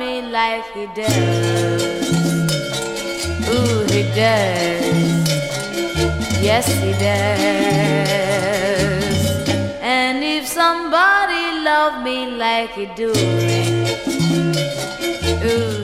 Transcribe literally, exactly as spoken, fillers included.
me like he does. Ooh, he does. Yes, he does. And if somebody loved me like he do,